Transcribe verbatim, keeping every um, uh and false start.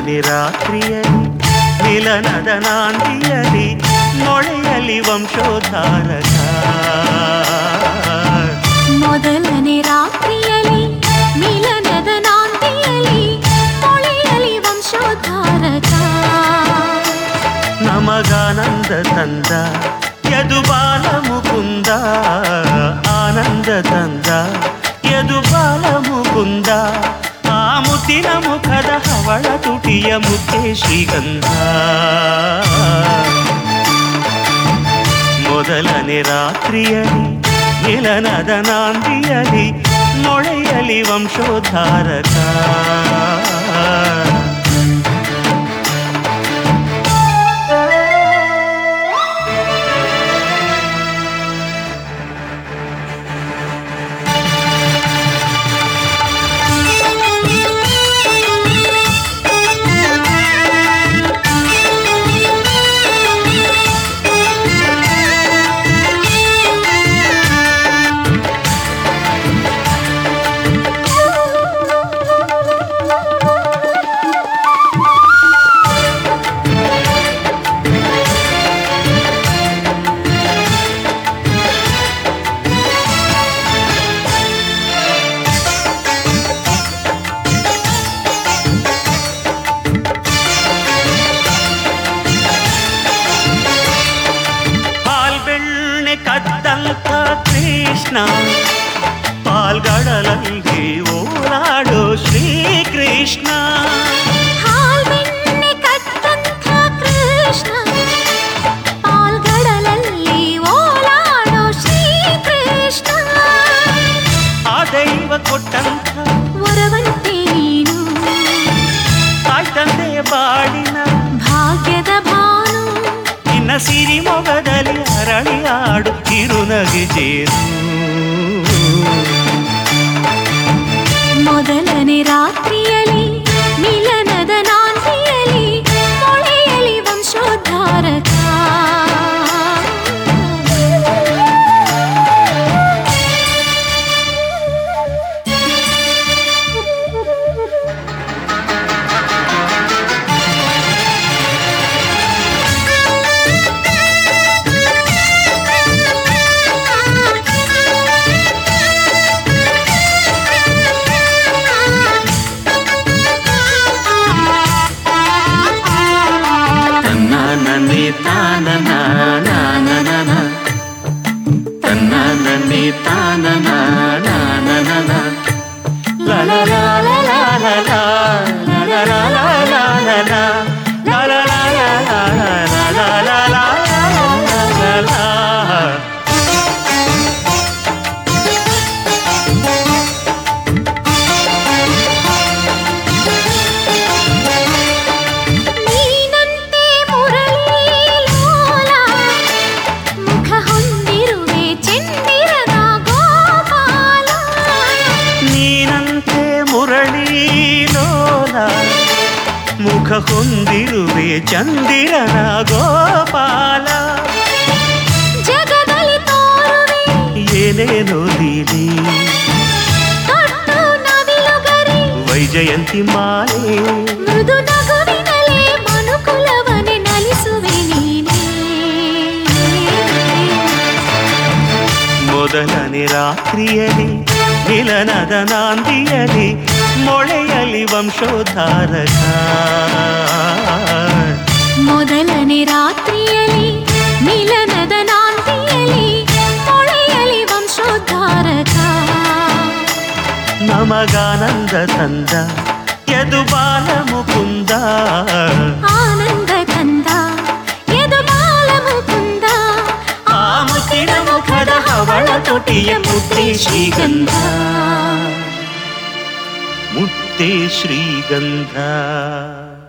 ಮೊದಲನೇ ರಾತ್ರಿಯಲಿ ಮಿಲನದ ನಾಂದಿಯಲಿ ಮೊಳೆಯಲಿ ವಂಶೋದ್ಧಾರಕ. ಮೊದಲನೇ ರಾತ್ರಿಯಲಿ ಮಿಲನದ ನಾಂದಿಯಲಿ ಮೊಳೆಯಲಿ ವಂಶೋದ್ಧಾರಕ. ನಮಗಾನಂದ ತಂದ ಯದುಬಾಲ ಮುಕುಂದ, ಆನಂದ ತಂದ ಯದುಬಾಲ ಮುಕುಂದ. ಆ ಮುತ್ತಿನ ಮುಖದ ಹವಳ ತುಟಿಯ ಮುಖೆ ಶ್ರೀಗಂಧ. ಮೊದಲನೇ ರಾತ್ರಿಯಲಿ ಮಿಲನದ ನಾಂದಿಯಲಿ ಮೊಳೆಯಲಿ ವಂಶೋದ್ಧಾರಕ. ಕದ್ದಂಥ ಕೃಷ್ಣ ಪಾಲ್ಗಡಲಲ್ಲಿ ಓಡಾಡೋ ಶ್ರೀಕೃಷ್ಣ. ಹಾಲ್ಬೆಣ್ಣೆ ಕದ್ದಂಥ ಕೃಷ್ಣ ಪಾಲ್ಗಡಲಲ್ಲಿ ಓಡಾಡೋ ಶ್ರೀಕೃಷ್ಣ. ಆ ದೈವ ಕೊಟ್ಟಂಥ ವರವಂತೆ ನೀನು ತಾಯಿ ತಂದೆ ಬಾಳಿನ ಭಾಗ್ಯದ ಭಾನು. ನಿನ್ನ ಸಿರಿ ಮೊಗದಲ್ಲಿ ಅರಳಿಯಾಡು ಕಿರುನಗೆ ಜೇನು. ಮೊದಲನೇ ರಾತ್ರಿಯಲಿ ಮಿಲನದ ನಾಂದಿಯಲಿ ಮೊಳೆಯಲಿ ವಂಶೋದ್ಧಾರಕ. ಮುಖ ಹೊಂದಿರುವೆ ಚಂದಿರನ ಗೋಪಾಲ. ಜಗದಲ್ಲಿ ತೋರುವೆ ಏನೇನೋ ಲೀಲೆ ತೊಟ್ಟು ನವಿಲುಗರಿ ವೈಜಯಂತಿ ಮಾಲೆ. ಮೃದು ನಗುವಿನಲೇ ಮನುಕುಲವನೆ ನಲಿಸುವೆ ನೀನೇ. ಮೊದಲನೇ ರಾತ್ರಿಯಲಿ ಮಿಲನದ ನಾಂದಿಯಲಿ ಮೊಳೆಯಲಿ ವಂಶೋದ್ಧಾರಕ. ಮೊದಲನೇ ರಾತ್ರಿಯಲಿ ಮಿಲನದ ನಾಂದಿಯಲಿ ಮೊಳೆಯಲಿ ವಂಶೋದ್ಧಾರಕ. ನಮಗಾನಂದ ತಂದ ಯದುಬಾಲ ಮುಕುಂದ, ಆನಂದ ತಂದ ಯದುಬಾಲ ಮುಕುಂದ. ಆ ಮುತ್ತಿನ ಮುಖದ ಹವಳ ತುಟಿಯ ಮುತ್ತೆ ಶ್ರೀಗಂಧ. ಮುತ್ತೆ ಶ್ರೀಗಂಧ.